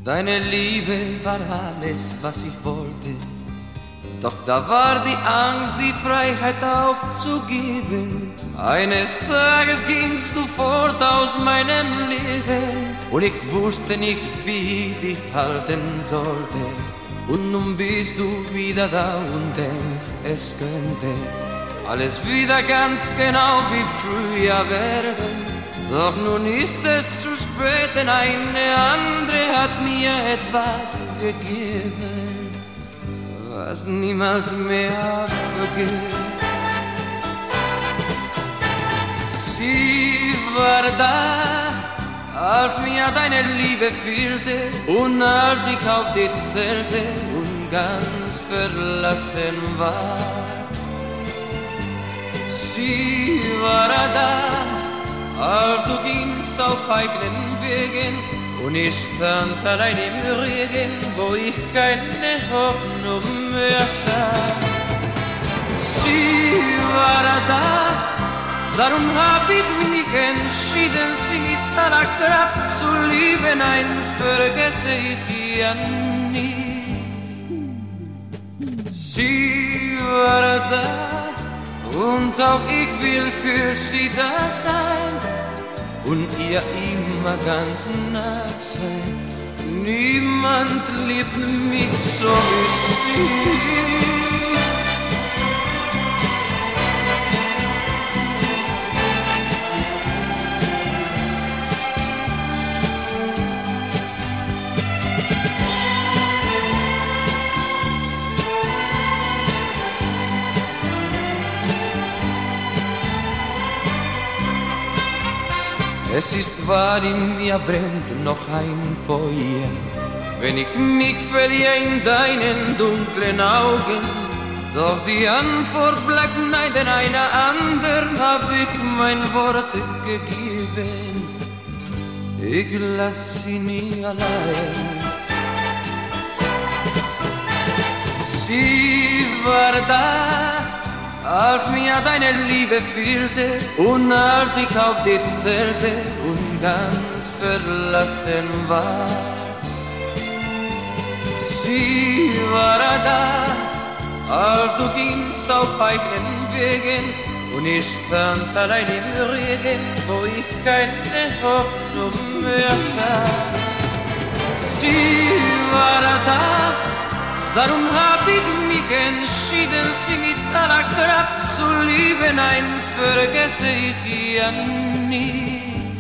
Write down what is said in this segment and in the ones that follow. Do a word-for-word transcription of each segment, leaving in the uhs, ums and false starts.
Deine Liebe war alles, was ich wollte. Doch da war die Angst, die Freiheit aufzugeben. Eines Tages gingst du fort aus meinem Leben und ich wusste nicht, wie ich dich halten sollte. Und nun bist du wieder da und denkst, es könnte alles wieder ganz genau wie früher werden. Doch nun ist es zu spät, denn eine andere hat mir etwas gegeben, was niemals mehr vergeht. Sie war da, als mir deine Liebe fehlte und als ich auf dich zählte und ganz verlassen war. Sie war da, als du gingst auf eigenen Wegen und ich stand allein im Regen, wo ich keine Hoffnung mehr sah. Sie war da, darum hab ich mich entschieden, sie mit aller Kraft zu lieben, eins vergesse ich ja nie. Sie war da, und auch ich will für sie da sein und ihr immer ganz nah sein. Niemand liebt mich so wie sie. Es ist wahr, in mir brennt noch ein Feuer, wenn ich mich verliere in deinen dunklen Augen. Doch die Antwort bleibt nein, denn einer anderen hab ich mein Wort gegeben. Ich lass sie nie allein. Sie war da, als mir deine Liebe fehlte und als ich auf dich zählte und ganz verlassen war. Sie war da, als du gingst auf eigenen Wegen und ich stand allein im Regen, wo ich keine Hoffnung mehr sah. Sie war da, darum hab ich mich entschieden, sie mit aller Kraft zu lieben, eins vergesse ich ja nie.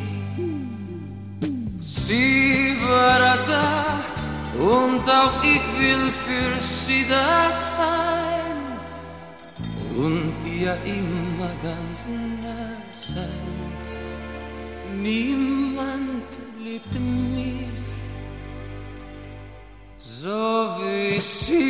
Sie war da, und auch ich will für sie da sein und ihr immer ganz nah sein. Niemand liebt mich so wie sie.